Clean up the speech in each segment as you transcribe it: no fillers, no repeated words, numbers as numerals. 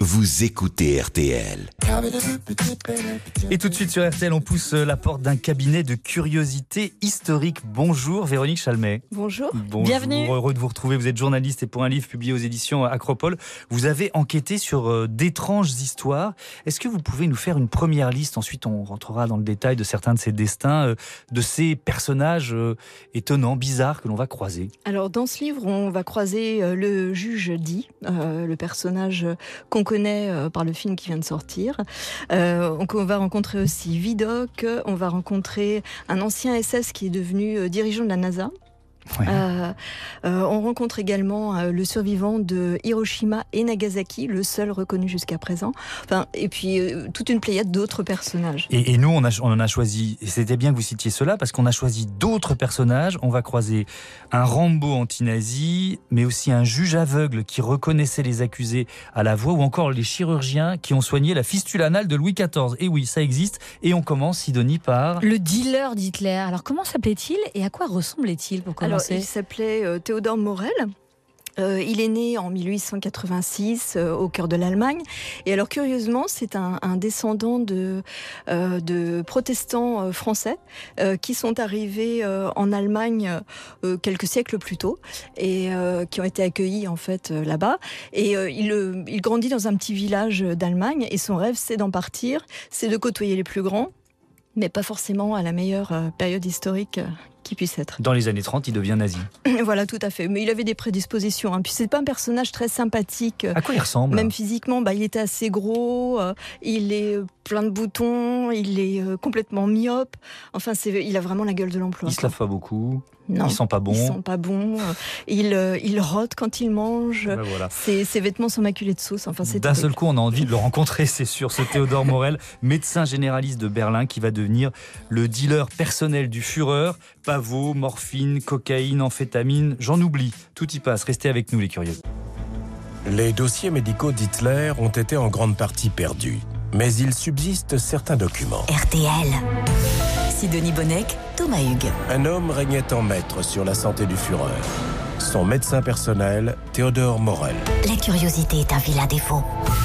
vous écoutez RTL. Et tout de suite sur RTL, on pousse la porte d'un cabinet de curiosités historiques. Bonjour Véronique Chalmet. Bonjour. Bienvenue. Heureux de vous retrouver. Vous êtes journaliste et pour un livre publié aux éditions Acropole, vous avez enquêté sur d'étranges histoires. Est-ce que vous pouvez nous faire une première liste? Ensuite, on rentrera dans le détail de certains de ces destins, de ces personnages étonnants, bizarres que l'on va croiser. Alors, dans ce livre, on va croiser le juge Dee, le personnage qu'on connaît par le film qui vient de sortir. On va rencontrer aussi Vidocq, on va rencontrer un ancien SS qui est devenu dirigeant de la NASA. Ouais. On rencontre également le survivant de Hiroshima et Nagasaki, le seul reconnu jusqu'à présent. Et puis toute une pléiade d'autres personnages. Et nous, on en a choisi, et c'était bien que vous citiez cela, parce qu'on a choisi d'autres personnages. On va croiser un Rambo anti-nazi, mais aussi un juge aveugle qui reconnaissait les accusés à la voix, ou encore les chirurgiens qui ont soigné la fistule anale de Louis XIV. Et oui, ça existe. Et on commence, Sidonie, par... le dealer d'Hitler. Alors comment s'appelait-il et à quoi ressemblait-il pour commencer? Il s'appelait Théodore Morel. Il est né en 1886 au cœur de l'Allemagne. Et alors curieusement, c'est un descendant de protestants français qui sont arrivés en Allemagne quelques siècles plus tôt et qui ont été accueillis en fait là-bas. Et il grandit dans un petit village d'Allemagne et son rêve, c'est d'en partir, c'est de côtoyer les plus grands, mais pas forcément à la meilleure période historique qui puisse être. Dans les années 30, il devient nazi. Voilà, tout à fait. Mais il avait des prédispositions. Puis c'est pas un personnage très sympathique. À quoi il ressemble? Même physiquement, il était assez gros, il est plein de boutons, il est complètement myope. Enfin, il a vraiment la gueule de l'emploi. Il se lave pas beaucoup. Non, il sent pas bon. Il sent pas bon. Il rote quand il mange. Ben voilà. Ses vêtements sont maculés de sauce. Enfin, c'est d'un seul coup, on a envie de le rencontrer, c'est sûr, ce Théodore Morel, médecin généraliste de Berlin, qui va devenir le dealer personnel du Führer. Pavot, morphine, cocaïne, amphétamine, j'en oublie. Tout y passe. Restez avec nous, les curieux. Les dossiers médicaux d'Hitler ont été en grande partie perdus. Mais il subsiste certains documents. RTL. Sidonie Bonnec, Thomas Hugues. Un homme régnait en maître sur la santé du Führer. Son médecin personnel, Théodore Morel. La curiosité est un vilain défaut.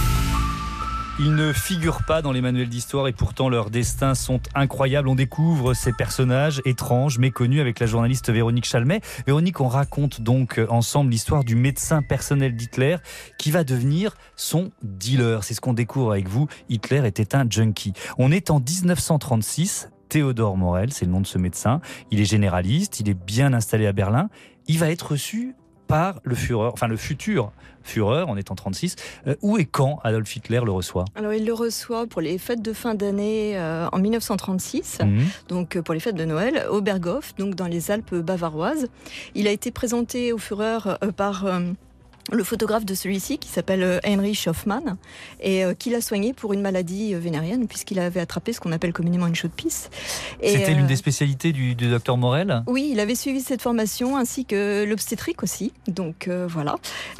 Ils ne figurent pas dans les manuels d'histoire et pourtant leurs destins sont incroyables. On découvre ces personnages étranges, méconnus avec la journaliste Véronique Chalmet. Véronique, on raconte donc ensemble l'histoire du médecin personnel d'Hitler qui va devenir son dealer. C'est ce qu'on découvre avec vous. Hitler était un junkie. On est en 1936. Théodore Morel, c'est le nom de ce médecin. Il est généraliste, il est bien installé à Berlin. Il va être reçu par le Führer, enfin le futur Führer, on est en 36. Où et quand Adolf Hitler le reçoit? Alors il le reçoit pour les fêtes de fin d'année en 1936, donc pour les fêtes de Noël, au Berghof, donc dans les Alpes bavaroises. Il a été présenté au Führer par le photographe de celui-ci, qui s'appelle Heinrich Hoffmann, et qui l'a soigné pour une maladie vénérienne, puisqu'il avait attrapé ce qu'on appelle communément une chaux de pisse. C'était l'une des spécialités du docteur Morel? Oui, il avait suivi cette formation, ainsi que l'obstétrique aussi. Donc voilà.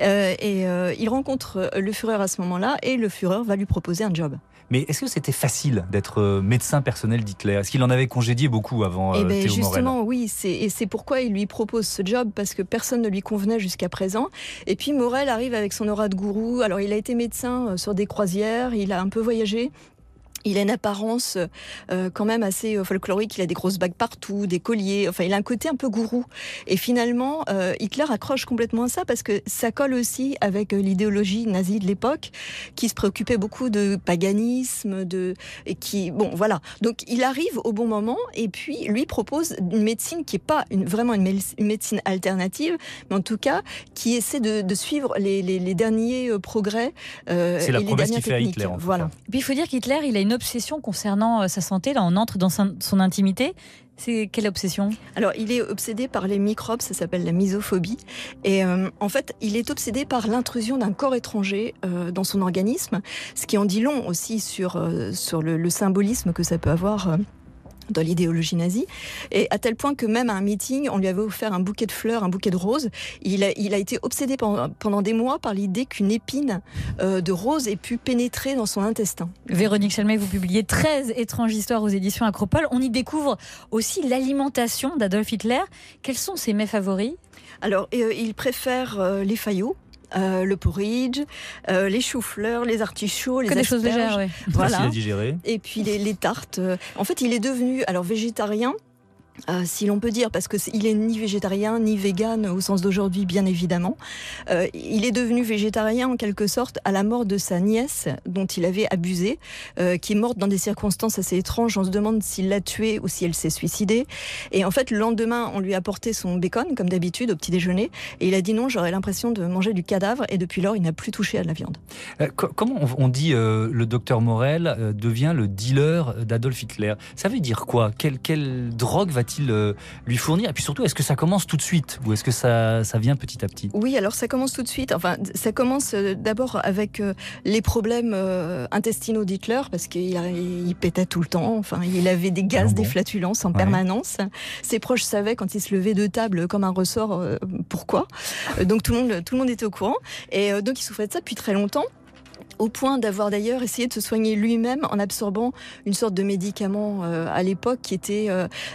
Il rencontre le Führer à ce moment-là, et le Führer va lui proposer un job. Mais est-ce que c'était facile d'être médecin personnel d'Hitler? Est-ce qu'il en avait congédié beaucoup avant Théo Morel? Justement, oui. C'est pourquoi il lui propose ce job, parce que personne ne lui convenait jusqu'à présent. Et puis Morel arrive avec son aura de gourou. Alors il a été médecin sur des croisières, il a un peu voyagé. Il a une apparence quand même assez folklorique. Il a des grosses bagues partout, des colliers. Enfin, il a un côté un peu gourou. Et finalement, Hitler accroche complètement à ça parce que ça colle aussi avec l'idéologie nazie de l'époque, qui se préoccupait beaucoup de paganisme, bon, voilà. Donc, il arrive au bon moment et puis lui propose une médecine qui est pas vraiment une médecine alternative, mais en tout cas qui essaie de suivre les derniers progrès. C'est la promesse qu'il fait à Hitler. Voilà. Puis il faut dire qu'Hitler, il a une obsession concernant sa santé. Là, on entre dans son intimité. C'est quelle obsession? Alors, il est obsédé par les microbes, ça s'appelle la misophobie. Et en fait, il est obsédé par l'intrusion d'un corps étranger dans son organisme, ce qui en dit long aussi sur le symbolisme que ça peut avoir dans l'idéologie nazie, et à tel point que même à un meeting, on lui avait offert un bouquet de fleurs, un bouquet de roses. Il a été obsédé pendant des mois par l'idée qu'une épine de rose ait pu pénétrer dans son intestin. Véronique Chalmet, vous publiez 13 étranges histoires aux éditions Acropole. On y découvre aussi l'alimentation d'Adolf Hitler. Quels sont ses mets favoris? Alors, il préfère les faillots. le porridge, les choux-fleurs, les artichauts, les des choses légères, ouais. Voilà. Facile à digérer. Et puis les tartes. En fait, il est devenu végétarien. Si l'on peut dire, parce qu'il est ni végétarien ni vegan au sens d'aujourd'hui, bien évidemment. Il est devenu végétarien en quelque sorte à la mort de sa nièce, dont il avait abusé, qui est morte dans des circonstances assez étranges. On se demande s'il l'a tuée ou si elle s'est suicidée. Et en fait, le lendemain, on lui a apporté son bacon, comme d'habitude, au petit déjeuner. Et il a dit non, j'aurais l'impression de manger du cadavre. Et depuis lors, il n'a plus touché à de la viande. Comment on dit le docteur Morel devient le dealer d'Adolf Hitler? Ça veut dire quoi? Quelle drogue va-t-il lui fournir? Et puis surtout, est-ce que ça commence tout de suite ou est-ce que ça vient petit à petit? Oui, alors ça commence tout de suite. Enfin, ça commence d'abord avec les problèmes intestinaux d'Hitler, parce qu'il pétait tout le temps. Enfin, il avait des gaz, des flatulences en permanence. Ses proches savaient quand il se levait de table comme un ressort pourquoi. Donc tout le monde était au courant. Et donc il souffrait de ça depuis très longtemps. Au point d'avoir d'ailleurs essayé de se soigner lui-même en absorbant une sorte de médicament à l'époque qui était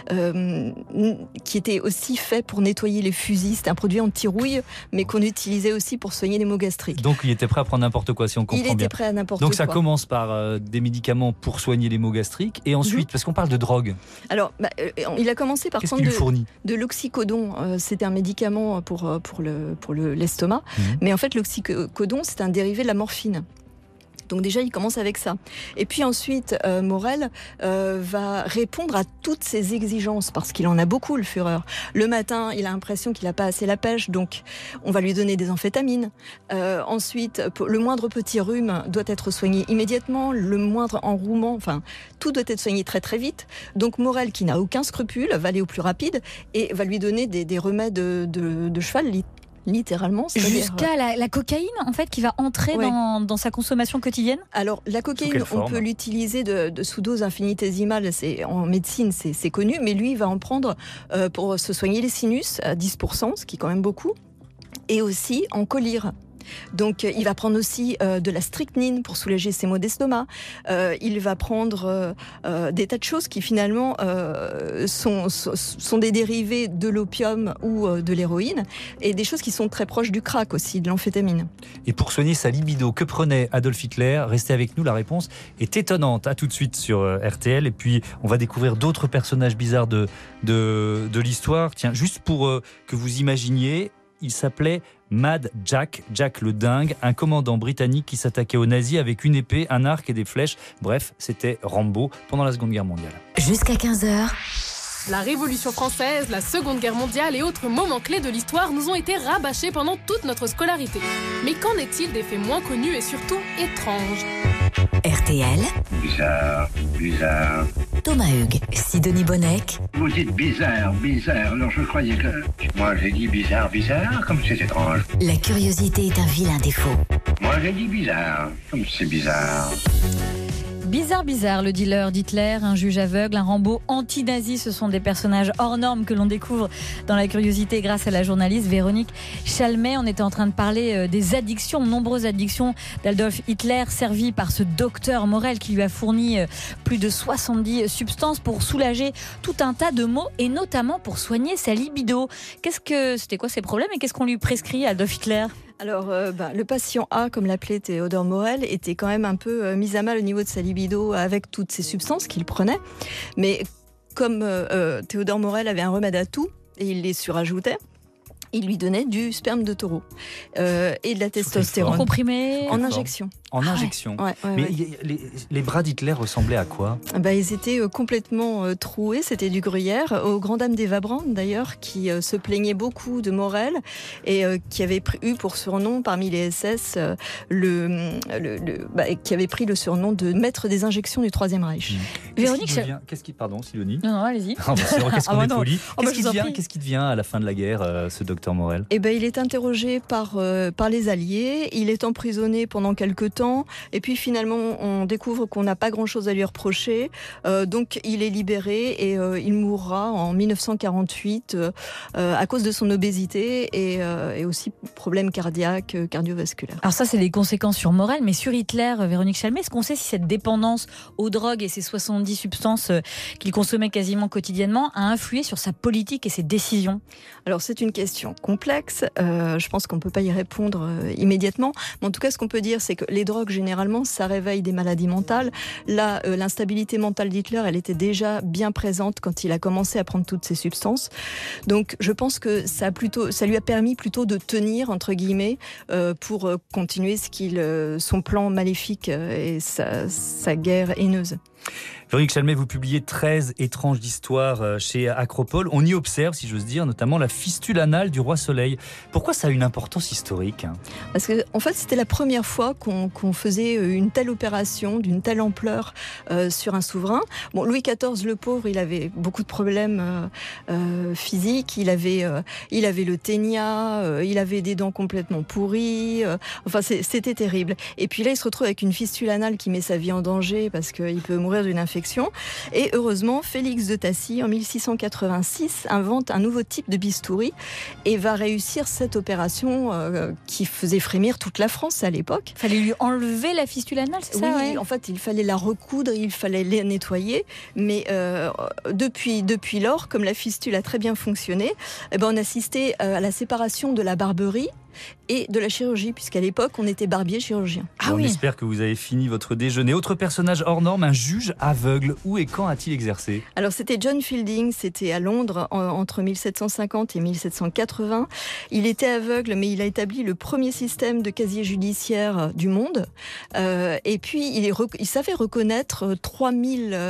aussi fait pour nettoyer les fusils. C'était un produit anti-rouille, mais qu'on utilisait aussi pour soigner les maux gastriques. Donc il était prêt à prendre n'importe quoi, si on comprend bien. Il était prêt à n'importe quoi. Donc ça commence par des médicaments pour soigner les maux gastriques, et ensuite, parce qu'on parle de drogue. Alors, il a commencé par prendre de l'oxycodone. C'était un médicament pour l'estomac, mais en fait l'oxycodone, c'est un dérivé de la morphine. Donc déjà, il commence avec ça. Et puis ensuite, Morel va répondre à toutes ces exigences, parce qu'il en a beaucoup, le Führer. Le matin, il a l'impression qu'il n'a pas assez la pêche, donc on va lui donner des amphétamines. Ensuite, le moindre petit rhume doit être soigné immédiatement, le moindre enrouement, enfin, tout doit être soigné très très vite. Donc Morel, qui n'a aucun scrupule, va aller au plus rapide et va lui donner des remèdes de cheval, littéralement. Jusqu'à la cocaïne, en fait, qui va entrer dans sa consommation quotidienne? Alors, la cocaïne, on peut l'utiliser de sous-dose infinitésimale. En médecine, c'est connu. Mais lui, il va en prendre pour se soigner les sinus à 10%, ce qui est quand même beaucoup. Et aussi en collyre. Donc il va prendre aussi de la strychnine pour soulager ses maux d'estomac. Il va prendre des tas de choses qui finalement sont des dérivés de l'opium ou de l'héroïne, et des choses qui sont très proches du crack aussi, de l'amphétamine. Et pour soigner sa libido, que prenait Adolf Hitler? Restez avec nous, la réponse est étonnante. À tout de suite sur RTL, et puis on va découvrir d'autres personnages bizarres de l'histoire. Tiens, juste pour que vous imaginiez, il s'appelait Mad Jack, Jack le dingue, un commandant britannique qui s'attaquait aux nazis avec une épée, un arc et des flèches. Bref, c'était Rambo pendant la Seconde Guerre mondiale. Jusqu'à 15h. La Révolution française, la Seconde Guerre mondiale et autres moments clés de l'histoire nous ont été rabâchés pendant toute notre scolarité. Mais qu'en est-il des faits moins connus et surtout étranges? RTL. Bizarre. Thomas Hugues, Sidonie Bonnec. Vous dites bizarre, alors je croyais que... Moi j'ai dit bizarre, comme c'est étrange. La curiosité est un vilain défaut. Moi j'ai dit bizarre, comme c'est bizarre. Bizarre, le dealer d'Hitler, un juge aveugle, un Rambo anti-nazi, ce sont des personnages hors normes que l'on découvre dans la curiosité grâce à la journaliste Véronique Chalmet. On était en train de parler des addictions, nombreuses addictions d'Adolf Hitler, servies par ce docteur Morel qui lui a fourni plus de 70 substances pour soulager tout un tas de maux et notamment pour soigner sa libido. C'était quoi ces problèmes et qu'est-ce qu'on lui prescrit à Adolf Hitler ? Alors, le patient A, comme l'appelait Théodore Morel, était quand même un peu mis à mal au niveau de sa libido avec toutes ces substances qu'il prenait. Mais comme Théodore Morel avait un remède à tout, et il les surajoutait, il lui donnait du sperme de taureau et de la testostérone. En comprimé? En injection. En injection. Mais les bras d'Hitler ressemblaient à quoi? Ils étaient complètement troués, c'était du gruyère. Aux grand dames d'Eva Braun, d'ailleurs, qui se plaignait beaucoup de Morel et qui avait eu pour surnom parmi les SS qui avait pris le surnom de maître des injections du Troisième Reich. Véronique, pardon, Sidonie. Non, allez-y. Qu'est-ce qu'on est poli. Qu'est-ce qui devient à la fin de la guerre, ce docteur Morel? Il est interrogé par les Alliés, il est emprisonné pendant quelques temps, et puis finalement on découvre qu'on n'a pas grand-chose à lui reprocher, donc il est libéré et il mourra en 1948 à cause de son obésité et aussi problèmes cardiaques, cardiovasculaires. Alors ça, c'est les conséquences sur Morel, mais sur Hitler, Véronique Chalmet, est-ce qu'on sait si cette dépendance aux drogues et ces 70 70 substances qu'il consommait quasiment quotidiennement, a influé sur sa politique et ses décisions? Alors c'est une question complexe, je pense qu'on ne peut pas y répondre immédiatement, mais en tout cas ce qu'on peut dire c'est que les drogues généralement ça réveille des maladies mentales. Là l'instabilité mentale d'Hitler elle était déjà bien présente quand il a commencé à prendre toutes ces substances, donc je pense que ça lui a permis plutôt de tenir entre guillemets pour continuer son plan maléfique et sa guerre haineuse. Véronique Chalmet, vous publiez 13 étranges d'histoire chez Acropole. On y observe, si j'ose dire, notamment la fistule anale du roi Soleil. Pourquoi ça a une importance historique? Parce que, en fait, c'était la première fois qu'on faisait une telle opération, d'une telle ampleur sur un souverain. Bon, Louis XIV, le pauvre, il avait beaucoup de problèmes physiques. Il avait le ténia, il avait des dents complètement pourries. Enfin, c'était terrible. Et puis là, il se retrouve avec une fistule anale qui met sa vie en danger parce qu'il peut mourir d'une infection. Et heureusement, Félix de Tassy, en 1686, invente un nouveau type de bistouri et va réussir cette opération qui faisait frémir toute la France à l'époque. Il fallait lui enlever la fistule anale, c'est ça? Oui, en fait, il fallait la recoudre, il fallait la nettoyer. Mais depuis lors, comme la fistule a très bien fonctionné, on assistait à la séparation de la barberie et de la chirurgie, puisqu'à l'époque, on était barbier chirurgien. On espère que vous avez fini votre déjeuner. Autre personnage hors norme, un juge aveugle. Où et quand a-t-il exercé? Alors, c'était John Fielding, c'était à Londres, entre 1750 et 1780. Il était aveugle, mais il a établi le premier système de casier judiciaire du monde. Et puis, il savait reconnaître 3000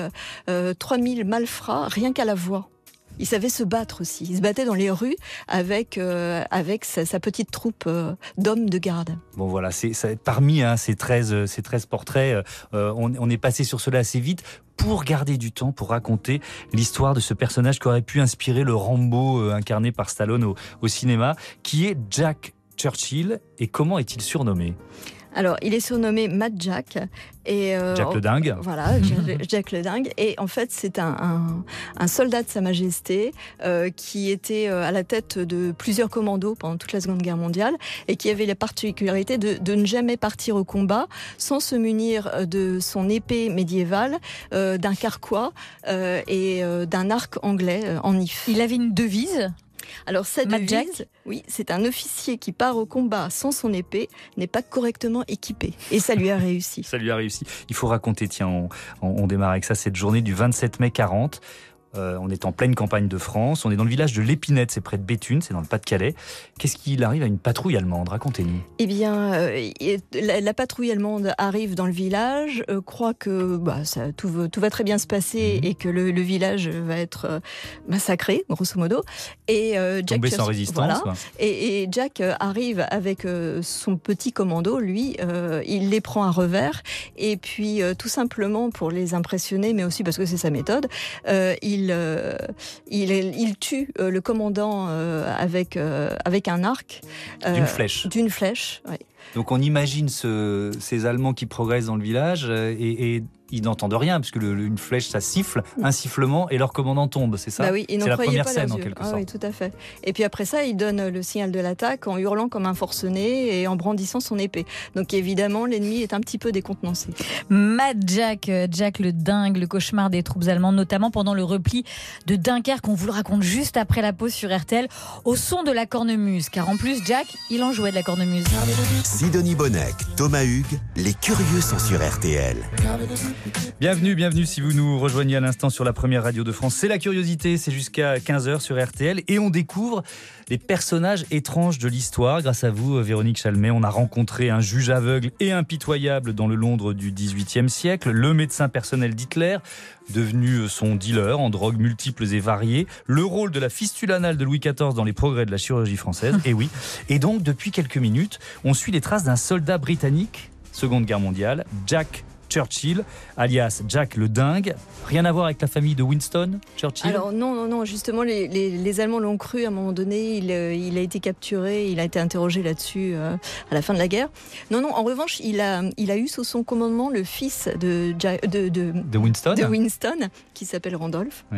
malfrats rien qu'à la voix. Il savait se battre aussi. Il se battait dans les rues avec sa petite troupe d'hommes de garde. Bon voilà, parmi ces 13 portraits, on est passé sur cela assez vite pour garder du temps, pour raconter l'histoire de ce personnage qui aurait pu inspirer le Rambo incarné par Stallone au cinéma, qui est Jack Churchill. Et comment est-il surnommé ? Alors, il est surnommé Mad Jack. Jack le Dingue. Voilà, Jack le Dingue. Et en fait, c'est un soldat de Sa Majesté qui était à la tête de plusieurs commandos pendant toute la Seconde Guerre mondiale et qui avait la particularité de ne jamais partir au combat sans se munir de son épée médiévale, d'un carquois et d'un arc anglais en if. Il avait une devise ? Alors cette devise, oui, c'est un officier qui part au combat sans son épée n'est pas correctement équipé. Et ça lui a réussi. Ça lui a réussi. Il faut raconter, tiens, on démarre avec ça, cette journée du 27 mai 40. On est en pleine campagne de France, on est dans le village de l'Épinette, c'est près de Béthune, c'est dans le Pas-de-Calais. Qu'est-ce qu'il arrive à une patrouille allemande? Racontez-nous. Eh bien, la patrouille allemande arrive dans le village, croit que tout va très bien se passer et que le village va être massacré, grosso modo. Et Jack tombé sans résistance. Voilà. Et Jack arrive avec son petit commando, lui, il les prend à revers, et puis tout simplement pour les impressionner, mais aussi parce que c'est sa méthode, il tue le commandant avec un arc. D'une flèche, oui. Donc on imagine ces Allemands qui progressent dans le village et ils n'entendent rien, puisque une flèche, ça siffle, un sifflement, et leur commandant tombe, c'est ça? Bah oui, c'est la première scène, en quelque sorte. Oui, tout à fait. Et puis après ça, il donne le signal de l'attaque en hurlant comme un forcené et en brandissant son épée. Donc évidemment, l'ennemi est un petit peu décontenancé. Mad Jack, Jack le Dingue, le cauchemar des troupes allemandes, notamment pendant le repli de Dunkerque. On vous le raconte juste après la pause sur RTL, au son de la cornemuse. Car en plus, Jack, il en jouait de la cornemuse. Sidonie Bonnec, Thomas Hugues, les curieux sont sur RTL. Bienvenue si vous nous rejoignez à l'instant sur la première radio de France. C'est la curiosité, c'est jusqu'à 15h sur RTL et on découvre les personnages étranges de l'histoire. Grâce à vous, Véronique Chalmet, on a rencontré un juge aveugle et impitoyable dans le Londres du XVIIIe siècle, le médecin personnel d'Hitler, devenu son dealer en drogues multiples et variées, le rôle de la fistule anale de Louis XIV dans les progrès de la chirurgie française, et oui. Et donc, depuis quelques minutes, on suit les traces d'un soldat britannique, Seconde Guerre mondiale, Jack Churchill, alias Jack le Dingue. Rien à voir avec la famille de Winston Churchill? Alors non, justement les Allemands l'ont cru à un moment donné, il a été capturé, il a été interrogé là-dessus à la fin de la guerre. Non, en revanche, il a eu sous son commandement le fils de Winston qui s'appelle Randolph. Oui.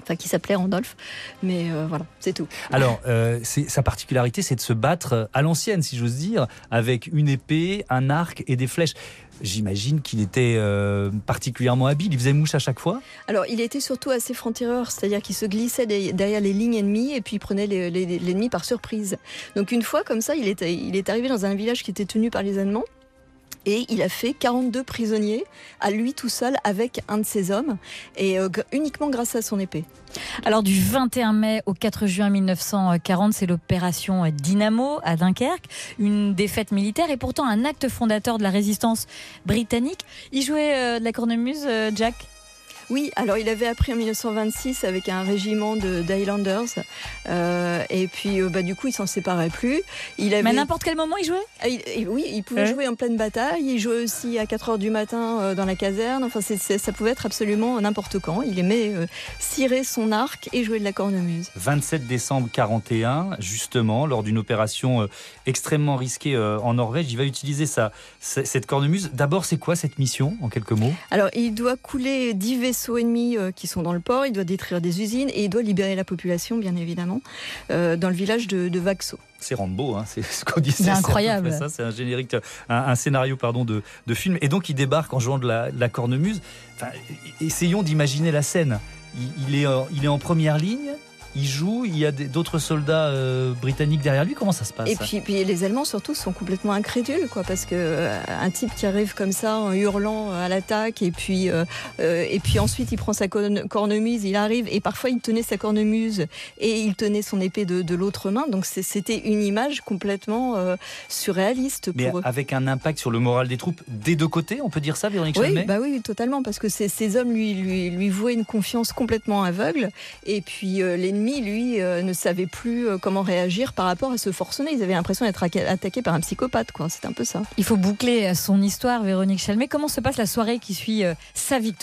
Enfin, qui s'appelait Randolph, mais voilà, c'est tout. Alors, sa particularité, c'est de se battre à l'ancienne, si j'ose dire, avec une épée, un arc et des flèches. J'imagine qu'il était particulièrement habile. Il faisait mouche à chaque fois. Alors, il était surtout assez franc-tireur, c'est-à-dire qu'il se glissait derrière les lignes ennemies et puis il prenait l'ennemi par surprise. Donc, une fois, comme ça, il est arrivé dans un village qui était tenu par les Allemands. Et il a fait 42 prisonniers à lui tout seul avec un de ses hommes et uniquement grâce à son épée. Alors du 21 mai au 4 juin 1940, c'est l'opération Dynamo à Dunkerque, une défaite militaire et pourtant un acte fondateur de la résistance britannique. Il jouait de la cornemuse, Jack ? Oui, alors il avait appris en 1926 avec un régiment d'Highlanders et puis du coup il s'en séparait plus. Mais à n'importe quel moment il jouait ? Oui, il pouvait jouer en pleine bataille, il jouait aussi à 4h du matin dans la caserne, enfin ça pouvait être absolument n'importe quand. Il aimait cirer son arc et jouer de la cornemuse. 27 décembre 41, justement, lors d'une opération extrêmement risquée en Norvège, il va utiliser cette cornemuse. D'abord, c'est quoi cette mission, en quelques mots ? Alors, il doit couler 10 vaisseaux ennemis qui sont dans le port, il doit détruire des usines et il doit libérer la population, bien évidemment, dans le village de Vaxo. C'est Rambo, hein, c'est ce qu'on dit. C'est incroyable. C'est un générique, un scénario de film. Et donc il débarque en jouant de la cornemuse. Enfin, essayons d'imaginer la scène. Il est en première ligne. Il joue, il y a d'autres soldats britanniques derrière lui. Comment ça se passe ? Et puis les Allemands surtout sont complètement incrédules, quoi, parce que un type qui arrive comme ça en hurlant à l'attaque et puis ensuite il prend sa cornemuse, il arrive et parfois il tenait sa cornemuse et il tenait son épée de l'autre main. Donc c'était une image complètement surréaliste pour eux. Avec un impact sur le moral des troupes des deux côtés, on peut dire ça, Véronique Chalmet ? Oui, totalement, parce que ces hommes lui vouaient une confiance complètement aveugle et puis l'ennemi, lui, ne savait plus comment réagir par rapport à ce forcené. Ils avaient l'impression d'être attaqués par un psychopathe, quoi. C'est un peu ça. Il faut boucler son histoire, Véronique Chalmet. Comment se passe la soirée qui suit sa victoire ?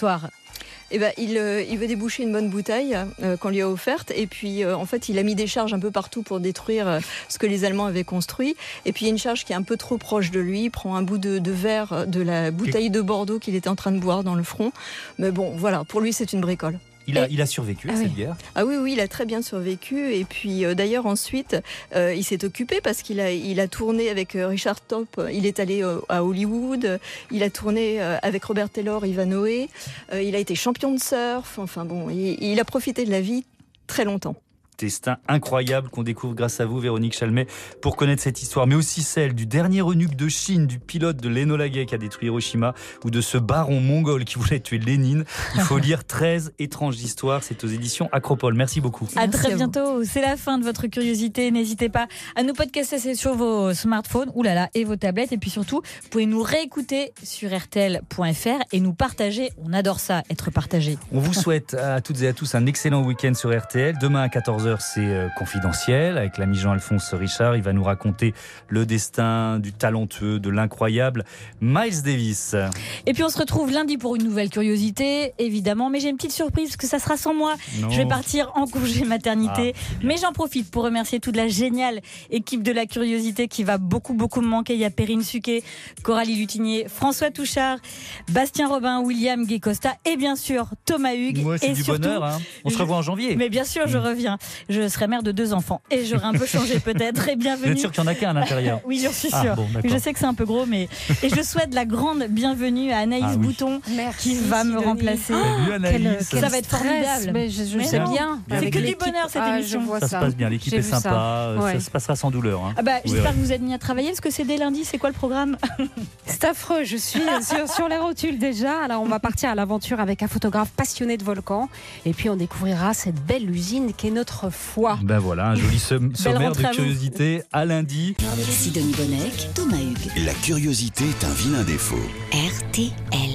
Il veut déboucher une bonne bouteille qu'on lui a offerte et puis en fait il a mis des charges un peu partout pour détruire ce que les Allemands avaient construit et puis il y a une charge qui est un peu trop proche de lui, il prend un bout de verre de la bouteille de Bordeaux qu'il était en train de boire dans le front, mais bon voilà, pour lui c'est une bricole. Il a survécu à cette guerre. Ah oui, il a très bien survécu. Et puis d'ailleurs ensuite, il s'est occupé parce qu'il a tourné avec Richard Top. Il est allé à Hollywood. Il a tourné avec Robert Taylor, Ivanhoe. Il a été champion de surf. Enfin bon, il a profité de la vie très longtemps. Destin incroyable qu'on découvre grâce à vous, Véronique Chalmet, pour connaître cette histoire, mais aussi celle du dernier eunuque de Chine, du pilote de l'Enola Gay qui a détruit Hiroshima, ou de ce baron mongol qui voulait tuer Lénine. Il faut lire 13 étranges histoires, c'est aux éditions Acropole. Merci beaucoup. À très bientôt, c'est la fin de votre curiosité. N'hésitez pas à nous podcaster sur vos smartphones et vos tablettes. Et puis surtout, vous pouvez nous réécouter sur rtl.fr et nous partager. On adore ça, être partagé. On vous souhaite à toutes et à tous un excellent week-end sur RTL. Demain à 14h, c'est confidentiel avec l'ami Jean-Alphonse Richard. Il va nous raconter le destin du talentueux, de l'incroyable Miles Davis. Et puis on se retrouve lundi pour une nouvelle curiosité, évidemment. Mais j'ai une petite surprise parce que ça sera sans moi. Non. Je vais partir en congé maternité. Mais j'en profite pour remercier toute la géniale équipe de la curiosité qui va beaucoup me manquer. Il y a Perrine Suquet, Coralie Lutinier, François Touchard, Bastien Robin, William Guécosta et bien sûr Thomas Hugues. Moi, c'est du surtout, bonheur. Hein. On se revoit en janvier. Mais bien sûr, je reviens. Je serai mère de 2 enfants et j'aurai un peu changé peut-être. Et bienvenue. Vous êtes sûr qu'il n'y en a qu'un à l'intérieur? Oui, j'en suis sûre. Bon, je sais que c'est un peu gros, mais et je souhaite la grande bienvenue à Anaïs Bouton. Merci, qui va me remplacer. Salut Anaïs. Ça va être formidable. Mais je sais bien. C'est que du bonheur cette émission. Ça se passe bien, l'équipe est sympa. Ça se passera sans douleur. Hein. J'espère que vous êtes mis à travailler parce que c'est dès lundi. C'est quoi le programme? C'est affreux. Je suis sur les rotules déjà. Alors on va partir à l'aventure avec un photographe passionné de volcans et puis on découvrira cette belle usine qu'est notre foi. Ben voilà, un joli sommaire de curiosité à lundi. Sidonie Bonnec, Thomas Hugues. La curiosité est un vilain défaut. RTL.